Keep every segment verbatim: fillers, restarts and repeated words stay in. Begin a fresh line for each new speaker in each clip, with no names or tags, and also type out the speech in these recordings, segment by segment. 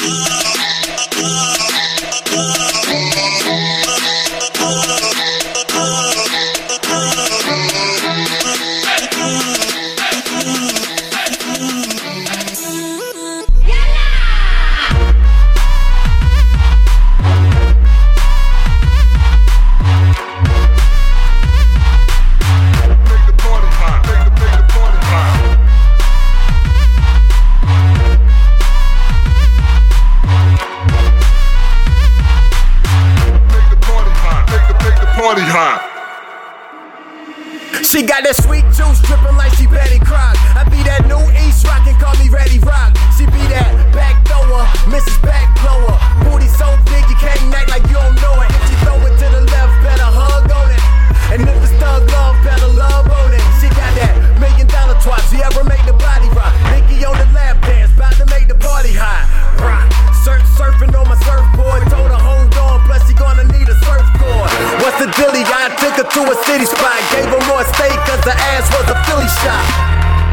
She got that sweet juice dripping like she Betty Crock. I be that new East rockin', call me Ready Rock. She be that back thrower, Missus Back Blower. Booty so big you can't act like you don't know it. If she throw it to the left, better hug on it. And if it's thug love, better love on it. She got that million dollar twat, she ever make the body rock. Nikki on the lap dance, bout to make the party hot. Rock, surf surfing on my surfboard. Told her hold on, plus she gonna need a surfboard. What's the dilly? I took her to a city spot, gave her more steak cause the ass was a Philly shot.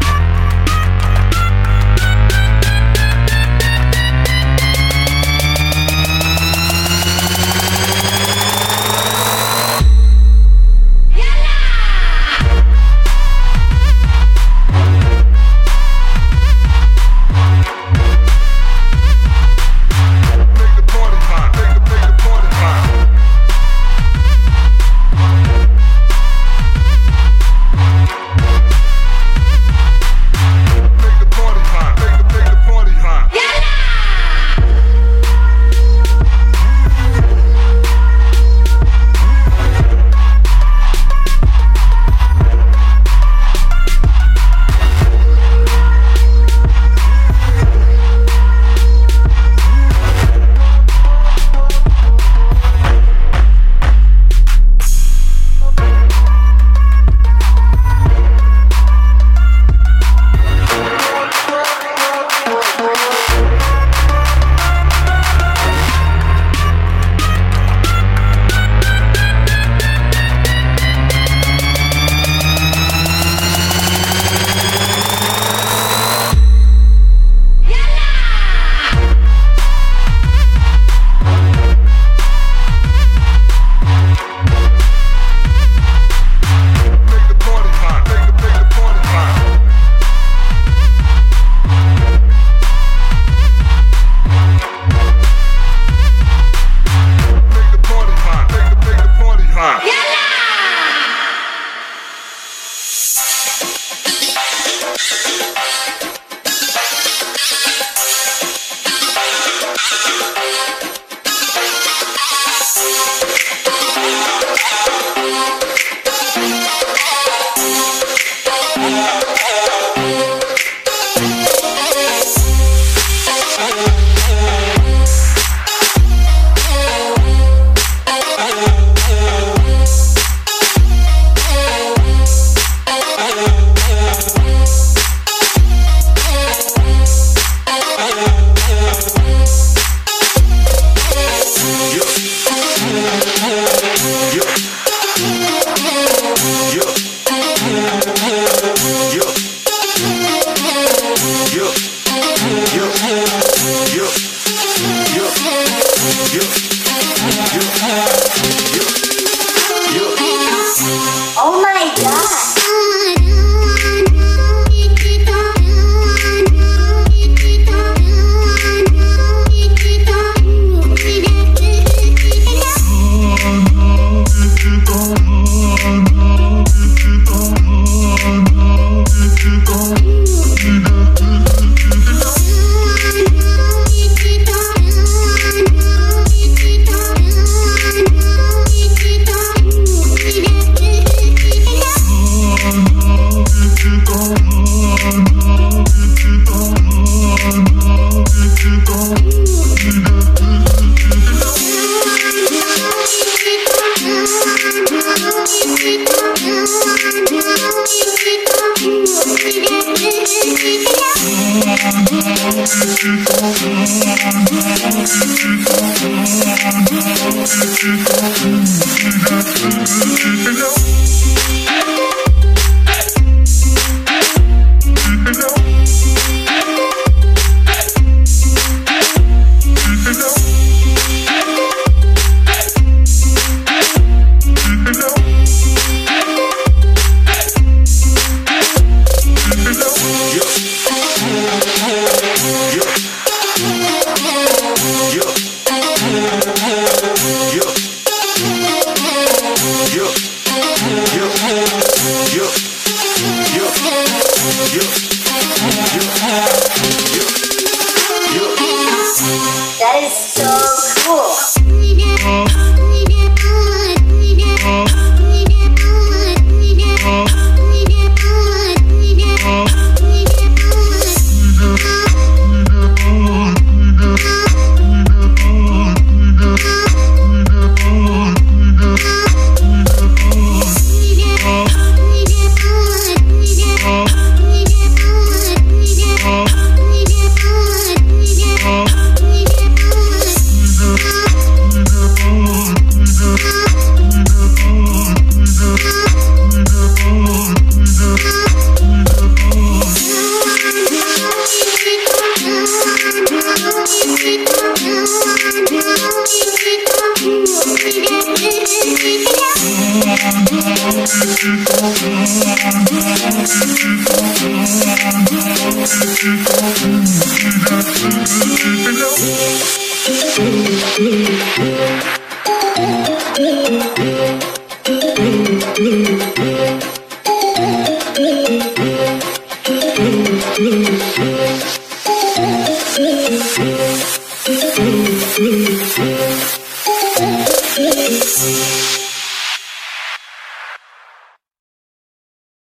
Oh my god. That is so cool.